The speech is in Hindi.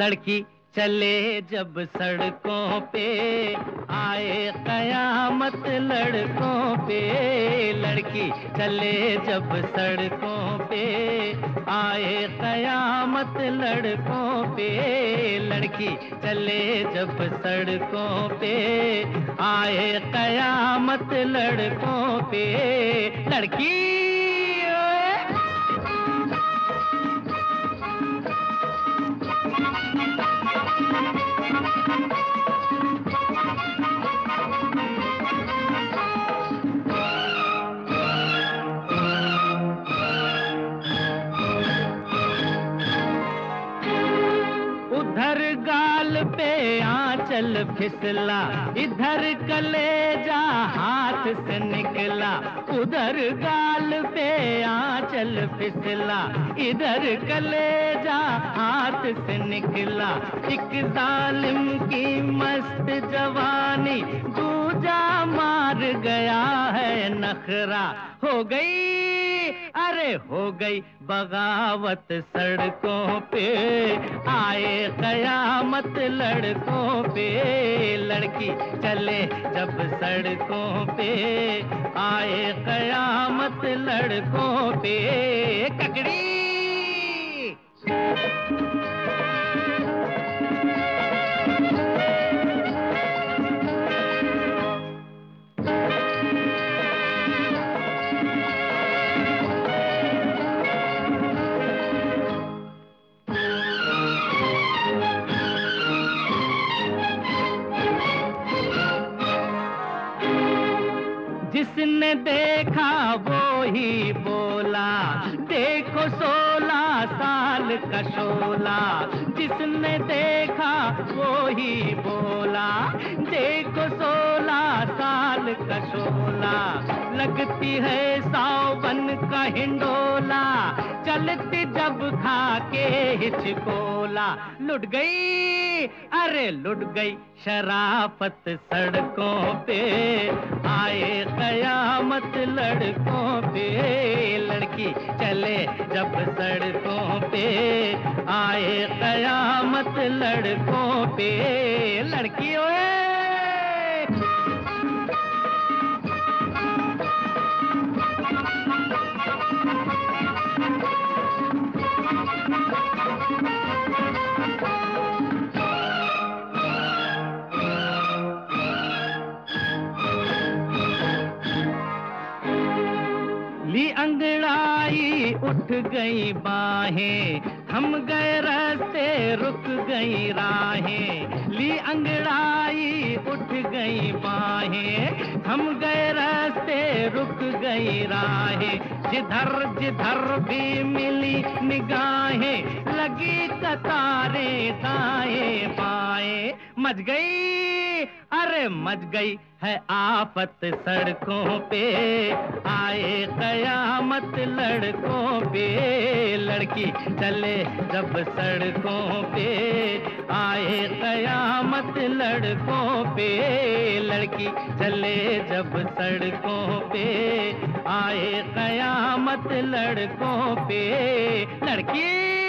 लड़की चले जब सड़कों पे, आए कयामत लड़कों पे। लड़की चले जब सड़कों पे, आए कयामत लड़कों पे। लड़की चले जब सड़कों पे, आए कयामत लड़कों पे। लड़की उधर गाल पे आंचल फिसला, इधर कलेजा हाथ से निकला। उधर गाल पे आंचल फिसला, इधर कलेजा हाथ से निकला। एक जालिम की मस्त जवानी दूजा मार गया है नखरा। हो गई, अरे हो गई बगावत सड़कों पे, आए कयामत लड़कों पे। लड़की चले जब सड़कों पे, आए कयामत लड़कों पे। ककड़ी जिसने देखा वो ही बोला, देखो 16 साल का शोला। जिसने देखा वो ही बोला, देखो 16 साल का शोला। लगती है सावन का हिंडोला, चलती जब खा के हिचकोला। लुट गई, अरे लुट गई शराफत सड़कों पे, आए कयामत लड़कों पे। लड़की चले जब सड़कों पे, आए कयामत लड़कों पे। लड़की ओए ली अंगड़ाई उठ गई बाहें, थम गए रास्ते रुक गई राहें। ली अंगड़ाई उठ गई बाहें, थम गए रास्ते रुक गई राहें। जिधर जिधर भी मिली निगाहें, लगी कतारें दाएं बाएं। मच गई, अरे मच गई है आफत सड़कों पे, आए कयामत लड़कों पे। लड़की चले जब सड़कों पे, आए कयामत लड़कों पे। लड़की चले जब सड़कों पे, आए कयामत लड़कों पे। लड़की